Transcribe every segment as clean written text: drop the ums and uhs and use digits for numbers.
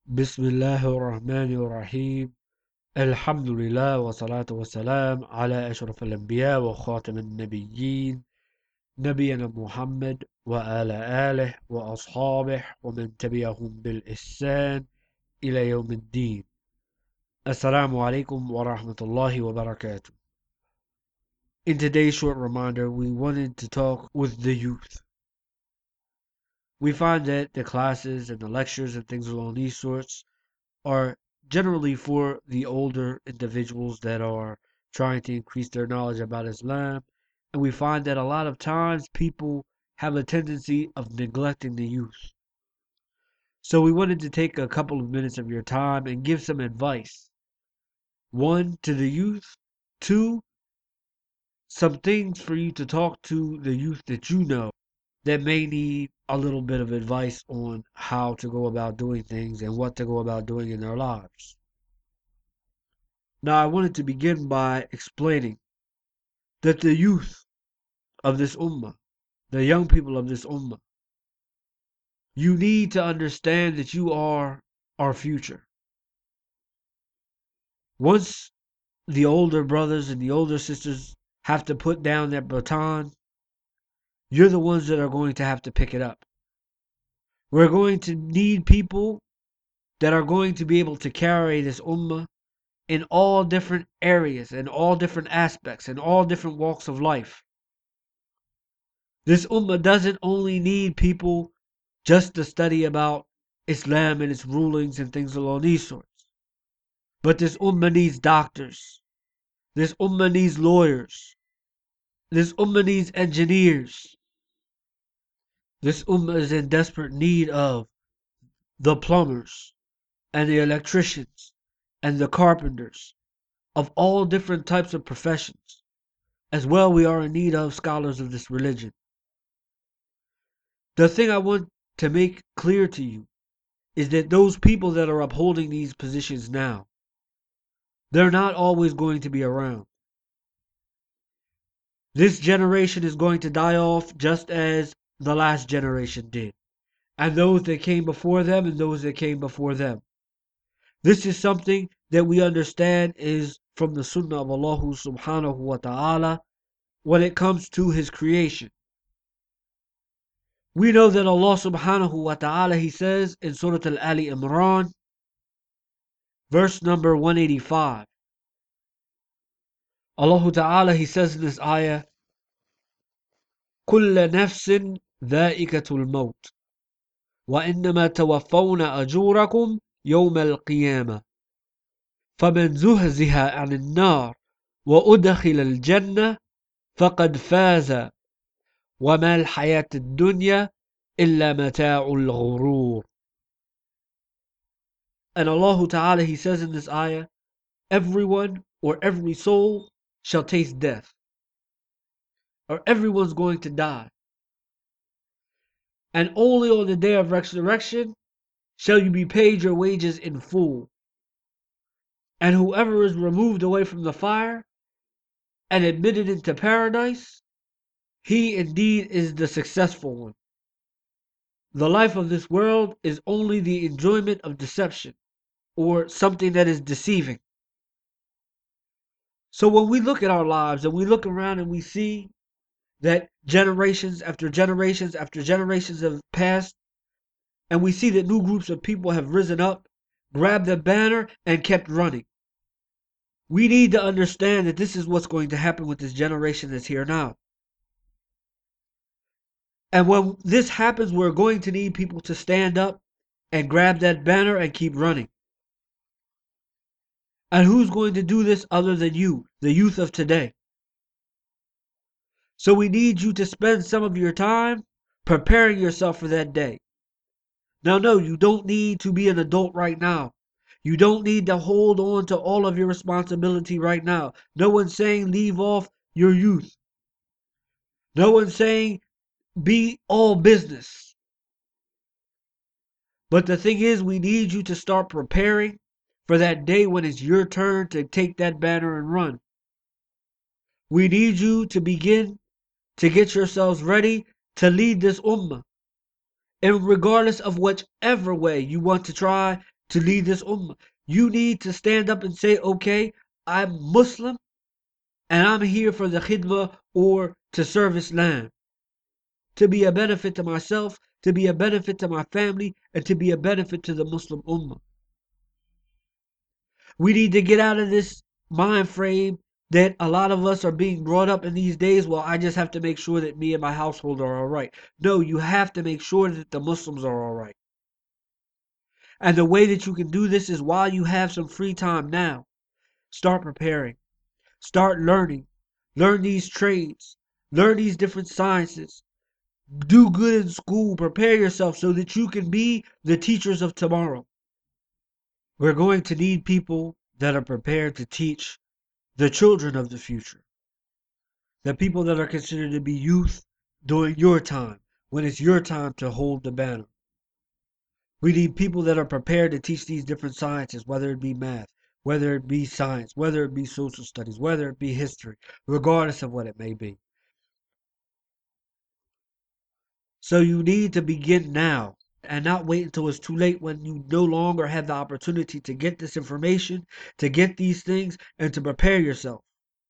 Bismillahir Rahmanir Rahim. Alhamdulillah wa salatu wa salam ala ashraf al-anbiya wa khatam al-nabiyyin Nabiyyina Muhammad wa ala alihi wa ashabihi wa man tabi'ahum bil ihsan ila yawm al-din. Assalamu alaikum wa rahmatullahi wa barakatuh. In today's short reminder, we wanted to talk with the youth. We find that the classes and the lectures and things along these sorts are generally for the older individuals that are trying to increase their knowledge about Islam. And we find that a lot of times people have a tendency of neglecting the youth. So we wanted to take a couple of minutes of your time and give some advice. One, to the youth. Two, some things for you to talk to the youth that you know that may need a little bit of advice on how to go about doing things and what to go about doing in their lives. Now, I wanted to begin by explaining that the youth of this ummah, the young people of this ummah, you need to understand that you are our future. Once the older brothers and the older sisters have to put down that baton, you're the ones that are going to have to pick it up. We're going to need people that are going to be able to carry this ummah in all different areas, in all different aspects, in all different walks of life. This ummah doesn't only need people just to study about Islam and its rulings and things along these sorts. But this ummah needs doctors. This ummah needs lawyers. This ummah needs engineers. This ummah is in desperate need of the plumbers and the electricians and the carpenters of all different types of professions. As well, we are in need of scholars of this religion. The thing I want to make clear to you is that those people that are upholding these positions now, they're not always going to be around. This generation is going to die off just as the last generation did, and those that came before them and those that came before them. This is something that we understand is from the Sunnah of Allah subhanahu wa ta'ala when it comes to His creation. We know that Allah subhanahu wa ta'ala, He says in Surah Al-Ali Imran, verse number 185. Allah Ta'ala, He says in this ayah, كل نفس ذائقة الموت وإنما توفون أجوركم يوم القيامة فمن زهزها عن النار وأدخل الجنة فقد فاز وما الحياة الدنيا إلا متاع الغرور. And Allah Ta'ala, He says in this ayah, everyone or every soul shall taste death, or everyone's going to die. And only on the day of resurrection shall you be paid your wages in full. And whoever is removed away from the fire and admitted into paradise, he indeed is the successful one. The life of this world is only the enjoyment of deception, or something that is deceiving. So when we look at our lives and we look around and we see that generations after generations after generations have passed, and we see that new groups of people have risen up, grabbed the banner, and kept running, we need to understand that this is what's going to happen with this generation that's here now. And when this happens, we're going to need people to stand up and grab that banner and keep running. And who's going to do this other than you, the youth of today? So we need you to spend some of your time preparing yourself for that day. Now, no, you don't need to be an adult right now. You don't need to hold on to all of your responsibility right now. No one's saying leave off your youth. No one's saying be all business. But the thing is, we need you to start preparing for that day when it's your turn to take that banner and run. We need you to begin to get yourselves ready to lead this ummah. And regardless of whichever way you want to try to lead this ummah. You need to stand up and say, okay, I'm Muslim and I'm here for the khidmah or to serve Islam, to be a benefit to myself, to be a benefit to my family, and to be a benefit to the Muslim ummah. We need to get out of this mind frame that a lot of us are being brought up in these days. Well, I just have to make sure that me and my household are all right. No, you have to make sure that the Muslims are all right. And the way that you can do this is while you have some free time now, start preparing, start learning, learn these trades, learn these different sciences, do good in school, prepare yourself so that you can be the teachers of tomorrow. We're going to need people that are prepared to teach the children of the future, the people that are considered to be youth during your time, when it's your time to hold the banner. We need people that are prepared to teach these different sciences, whether it be math, whether it be science, whether it be social studies, whether it be history, regardless of what it may be. So you need to begin now and not wait until it's too late when you no longer have the opportunity to get this information, to get these things, and to prepare yourself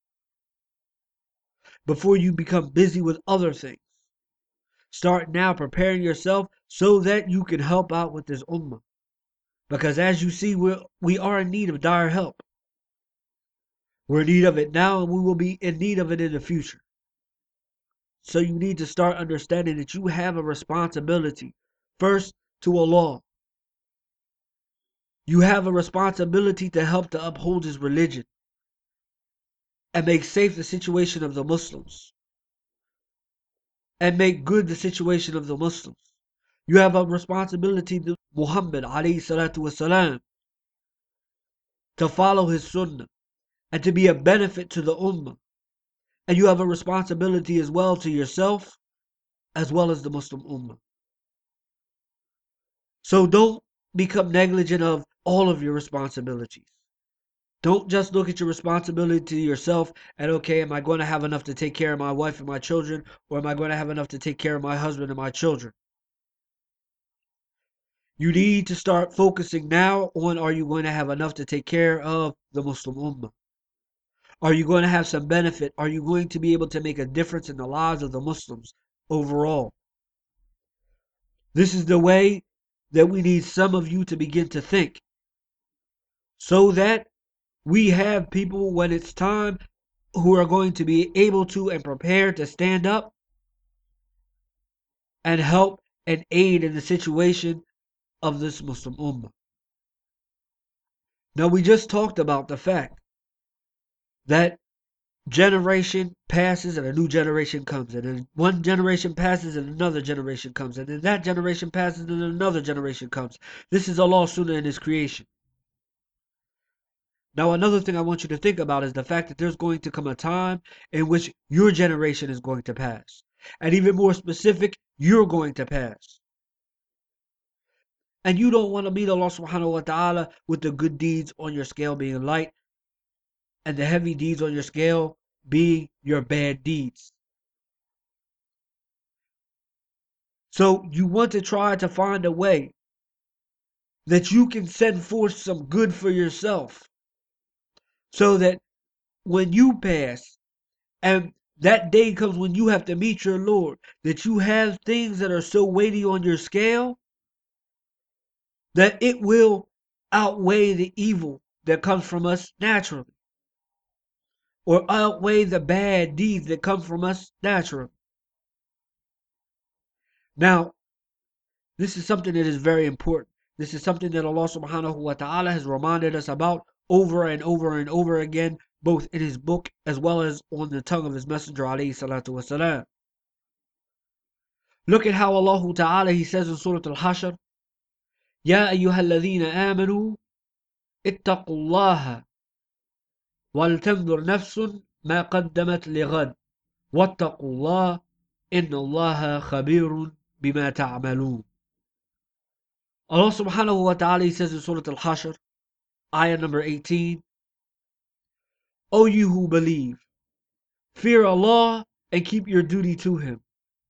before you become busy with other things. Start now preparing yourself so that you can help out with this ummah. Because as you see, we are in need of dire help. We're in need of it now, and we will be in need of it in the future. So you need to start understanding that you have a responsibility, first to Allah. You have a responsibility to help to uphold His religion and make safe the situation of the Muslims and make good the situation of the Muslims. You have a responsibility to Muhammad alayhi salatu wasalam, to follow his sunnah and to be a benefit to the ummah. And you have a responsibility as well to yourself as well as the Muslim ummah. So don't become negligent of all of your responsibilities. Don't just look at your responsibility to yourself and, okay, am I going to have enough to take care of my wife and my children, or am I going to have enough to take care of my husband and my children? You need to start focusing now on, are you going to have enough to take care of the Muslim ummah? Are you going to have some benefit? Are you going to be able to make a difference in the lives of the Muslims overall? This is the way that we need some of you to begin to think, so that we have people when it's time who are going to be able to and prepared to stand up and help and aid in the situation of this Muslim ummah. Now, we just talked about the fact that generation passes and a new generation comes, and then one generation passes and another generation comes, and then that generation passes and another generation comes. This is Allah's sunnah in His creation. Now, another thing I want you to think about is the fact that there's going to come a time in which your generation is going to pass. And even more specific, you're going to pass. And you don't want to meet Allah subhanahu wa ta'ala with the good deeds on your scale being light and the heavy deeds on your scale being your bad deeds. So you want to try to find a way that you can send forth some good for yourself, so that when you pass and that day comes when you have to meet your Lord, that you have things that are so weighty on your scale that it will outweigh the evil that comes from us naturally, or outweigh the bad deeds that come from us naturally. Now, this is something that is very important. This is something that Allah subhanahu wa ta'ala has reminded us about over and over and over again, both in His book as well as on the tongue of His Messenger alayhi salatu wasalam. Look at how Allah ta'ala, He says in Surah Al-Hashr, يا أيها الذين آمنوا اتقوا الله ولتنظر نفس ما قدمت لغد واتقوا الله إن الله خبير بما تعملون. Allah subhanahu wa ta'ala, He says in Surah Al-Hashr, ayah number 18, O you who believe, fear Allah and keep your duty to Him,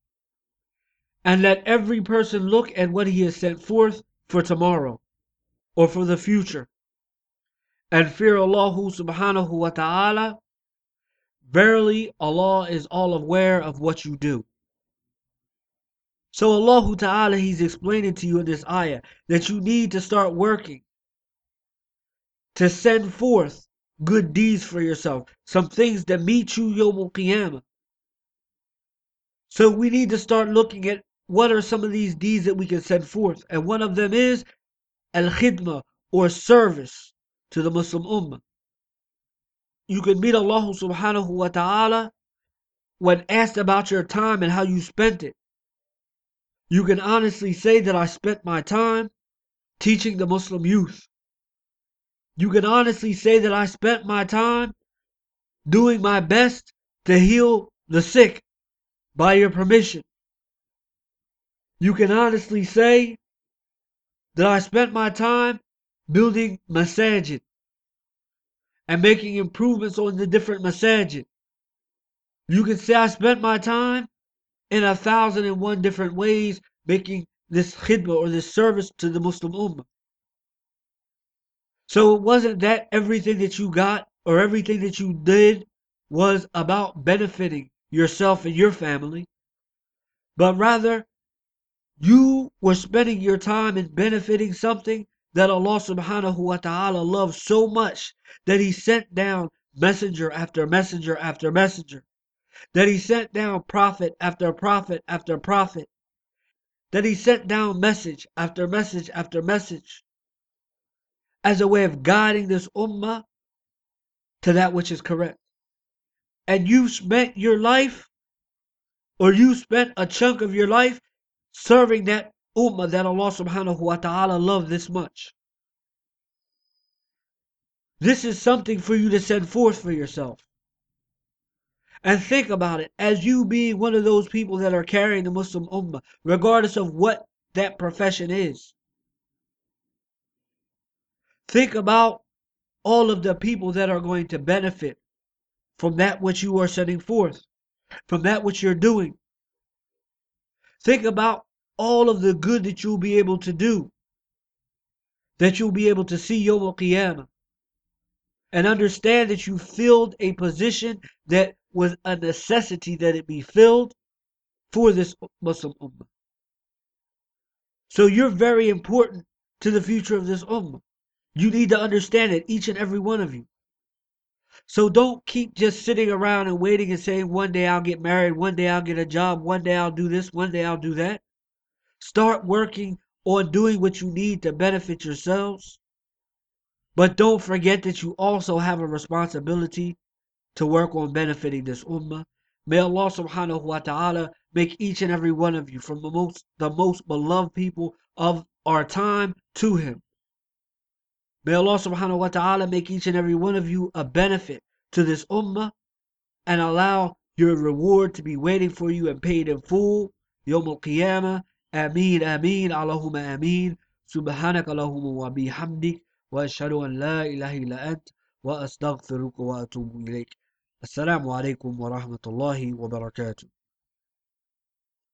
and let every person look at what he has sent forth for tomorrow, or for the future. And fear Allah subhanahu wa ta'ala. Verily, Allah is all aware of what you do. So Allah Ta'ala, He's explaining to you in this ayah that you need to start working to send forth good deeds for yourself, some things that meet you Yawm Qiyamah. So we need to start looking at what are some of these deeds that we can send forth. And one of them is al-khidmah, or service to the Muslim Ummah. You can meet Allah Subhanahu wa Ta'ala when asked about your time and how you spent it. You can honestly say that I spent my time teaching the Muslim youth. You can honestly say that I spent my time doing my best to heal the sick by your permission. You can honestly say that I spent my time building masajid and making improvements on the different masajid. You can say I spent my time in 1,001 different ways making this khidmah or this service to the Muslim Ummah. So it wasn't that everything that you got or everything that you did was about benefiting yourself and your family, but rather you were spending your time in benefiting something that Allah subhanahu wa ta'ala loves so much that He sent down messenger after messenger after messenger, that He sent down prophet after prophet after prophet, that He sent down message after message after message as a way of guiding this ummah to that which is correct. And you spent your life, or you spent a chunk of your life serving that ummah that Allah subhanahu wa ta'ala loved this much. This is something for you to send forth for yourself. And think about it as you being one of those people that are carrying the Muslim ummah, regardless of what that profession is. Think about all of the people that are going to benefit from that which you are sending forth, from that which you're doing. Think about all of the good that you'll be able to do, that you'll be able to see Yawm al-Qiyamah, and understand that you filled a position that was a necessity that it be filled for this Muslim Ummah. So you're very important to the future of this Ummah. You need to understand it, each and every one of you. So don't keep just sitting around and waiting and saying, one day I'll get married, one day I'll get a job, one day I'll do this, one day I'll do that. Start working on doing what you need to benefit yourselves. But don't forget that you also have a responsibility to work on benefiting this ummah. May Allah subhanahu wa ta'ala make each and every one of you from the most beloved people of our time to Him. May Allah subhanahu wa ta'ala make each and every one of you a benefit to this ummah and allow your reward to be waiting for you and paid in full. Yawm al-Qiyamah. Ameen, ameen, Allahumma ameen. Subhanaka Allahumma wa bihamdik. Wa ashhadu an la ilaha illa ant. Wa astaghfiruka wa atubu ilayk. Assalamu alaikum wa rahmatullahi wa barakatuh.